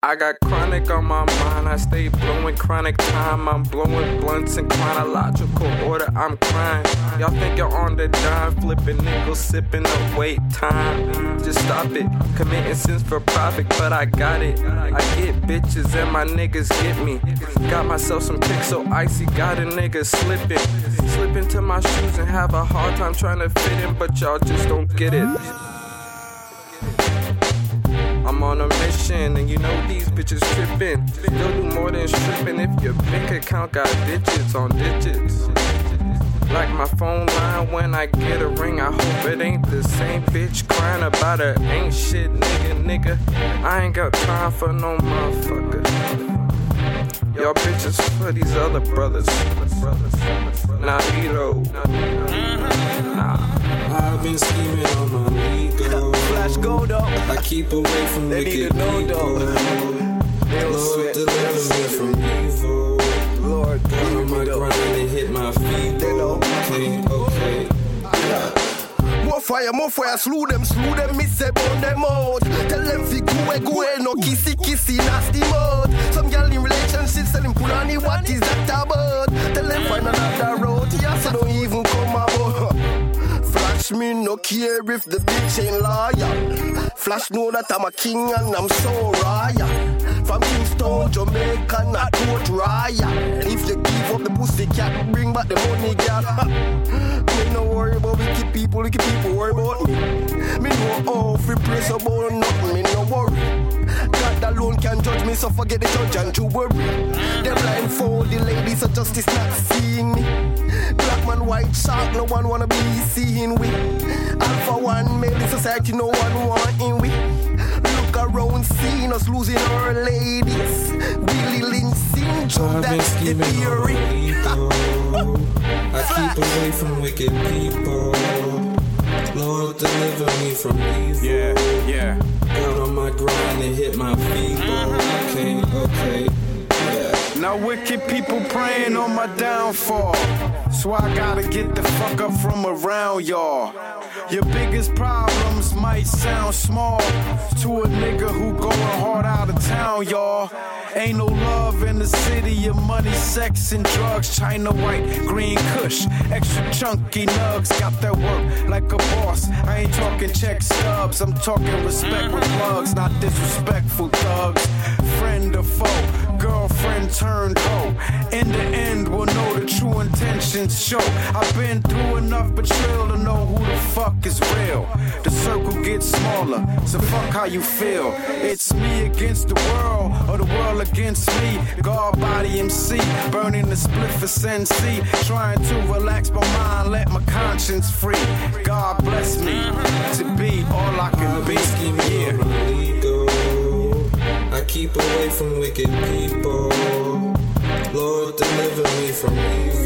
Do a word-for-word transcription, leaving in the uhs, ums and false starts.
I got chronic on my mind, I stay blowing chronic time. I'm blowing blunts in chronological order, I'm crying. Y'all think you're on the dime, flipping nickels, sipping up wait time. Just stop it, committing sins for profit, but I got it. I get bitches and my niggas get me. Got myself some kicks so icy, got a nigga slipping. Slip into my shoes and have a hard time trying to fit in, but y'all just don't get it. I'm on a mission, and you know these bitches trippin'. They'll do more than stripping if your bank account got digits on digits. Like my phone line when I get a ring, I hope it ain't the same bitch crying about her ain't shit nigga, nigga. I ain't got time for no motherfucker. Y'all bitches for these other brothers. Nah, Vito. Nah. I've been scheming on my legal. Flash go though. I keep away from they wicked know, people. Lord, deliver me from evil. Lord, got on my grind and hit my feet. They know. Okay, okay. Yeah. More fire, more fire, slew them, slew them, miss them on them out. Tell them fi go, go, no kissy, kissy, nasty mode. Some girl in relationships telling Pulani, what is that about? Tell them find another road, yeah, so don't even come about. Flash me no care if the bitch ain't loyal. Flash know that I'm a king and I'm so royal. From Kingston, Jamaica, not Port Royal. If you give up the pussy cat, bring back the money, girl. Me no worry about wicked people, wicked people worry about me. Me know how free place about nothing, me no worry. God alone can judge me, so forget the judge and to worry. Them blindfold the ladies, so justice not seeing me. Black man, white shark, no one wanna be seeing we. Alpha one, male in society, no one want in we. Look around, seeing us losing our ladies. Willie Lynch syndrome, that's the theory. I keep away from wicked people. Lord, deliver me from evil. Yeah, yeah. Got on my grind and hit my feet. Okay, okay. Yeah. Now wicked people praying on my downfall, so I gotta get the fuck up from around y'all. Your biggest problems might sound small to a nigga who going hard out of town, y'all. Ain't no love in the city, your money, sex, and drugs. China white, green kush, extra chunky nugs. Got that work like a boss. I ain't talking check stubs, I'm talking respect with plugs, not disrespectful thugs. Friend or foe, girlfriend turned hoe. In the end, we'll know the true intentions show. I've been through enough betrayal to know who the fuck is real. The circle gets smaller, so fuck how you feel. It's me against the world, or the world against me. God body M C, burning the split for Sensi. Trying to relax my mind, let my conscience free. God bless me to be all I can be. Yeah. I keep away from wicked people. Lord, deliver me from evil.